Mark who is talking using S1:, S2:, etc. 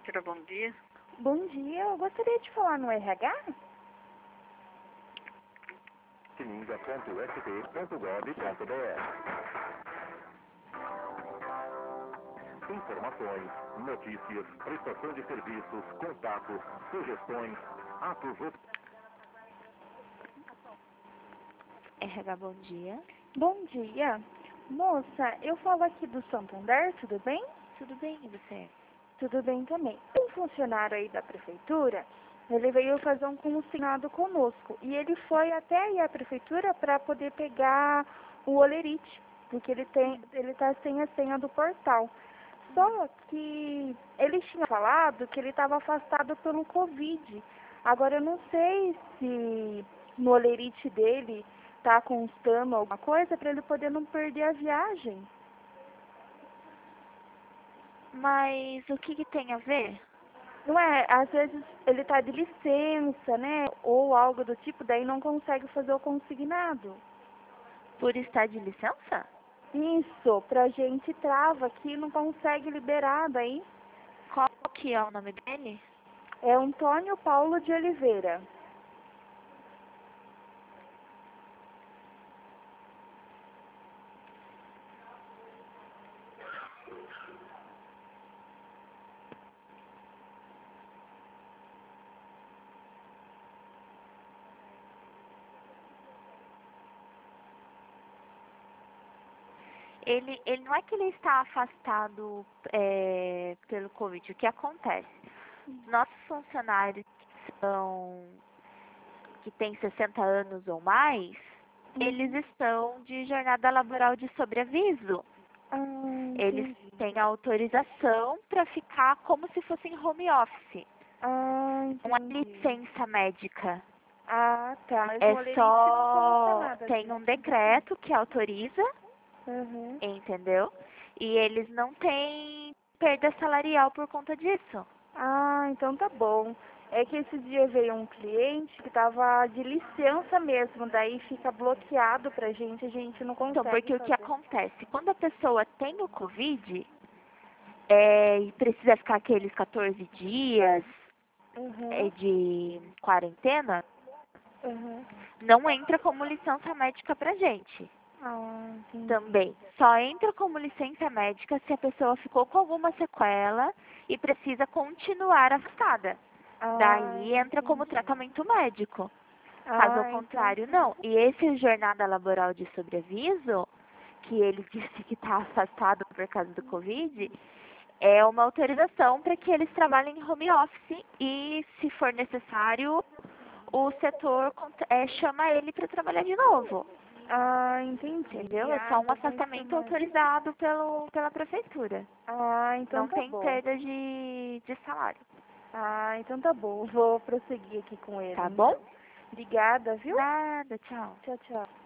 S1: Prefeitura, bom dia.
S2: Bom dia, eu gostaria de falar no RH.
S3: Informações, notícias, prestação de serviços, contatos, sugestões, atos...
S4: RH, bom dia.
S2: Bom dia. Moça, eu falo aqui do Santander, tudo bem?
S4: Tudo bem, e você?
S2: Tudo bem também. Um funcionário aí da prefeitura, ele veio fazer um consignado conosco. E ele foi até aí a prefeitura para poder pegar o olerite, porque ele tá sem a senha do portal. Só que ele tinha falado que ele estava afastado pelo Covid. Agora eu não sei se no olerite dele tá constando alguma coisa para ele poder não perder a viagem.
S4: Mas o que tem a ver?
S2: Não é? Às vezes ele tá de licença, né? Ou algo do tipo, daí não consegue fazer o consignado.
S4: Por estar de licença?
S2: Isso, pra gente trava aqui, não consegue liberar daí.
S4: Qual que é o nome dele?
S2: É Antônio Paulo de Oliveira.
S4: Ele não é que ele está afastado pelo Covid. O que acontece? Nossos funcionários que têm 60 anos ou mais, eles estão de jornada laboral de sobreaviso. Eles
S2: Entendi.
S4: têm autorização para ficar como se fossem home office. Não é
S2: Entendi.
S4: licença médica.
S2: Ah, tá. Mas
S4: É
S2: no olerite não consta
S4: só
S2: nada
S4: tem
S2: disso.
S4: um decreto que autoriza,
S2: Uhum.
S4: entendeu? E eles não têm perda salarial por conta disso.
S2: Ah, então tá bom. É que esse dia veio um cliente que tava de licença mesmo, daí fica bloqueado pra gente, a gente não
S4: Então,
S2: consegue
S4: porque o que
S2: fazer.
S4: acontece? Quando a pessoa tem o Covid, e precisa ficar aqueles 14 dias
S2: Uhum.
S4: de quarentena,
S2: Uhum.
S4: não entra como licença médica pra gente.
S2: Ah, entendi.
S4: Também. Só entra como licença médica se a pessoa ficou com alguma sequela e precisa continuar afastada.
S2: Ah,
S4: Daí entra como
S2: entendi.
S4: tratamento médico. Caso ao
S2: Ah, então
S4: contrário,
S2: tá
S4: não.
S2: bom.
S4: E esse jornada laboral de sobreaviso, que ele disse que está afastado por causa do Covid, é uma autorização para que eles trabalhem em home office e, se for necessário, o setor chama ele para trabalhar de novo.
S2: Ah, entendi.
S4: Entendeu? É
S2: Ah,
S4: só um
S2: então vai
S4: afastamento
S2: chamar.
S4: autorizado pela prefeitura.
S2: Ah, então
S4: Não
S2: tá
S4: tem
S2: bom.
S4: perda de salário.
S2: Ah, então tá bom. Vou prosseguir aqui com ele,
S4: Tá bom?
S2: então. Obrigada, viu?
S4: Nada, tchau.
S2: Tchau, tchau.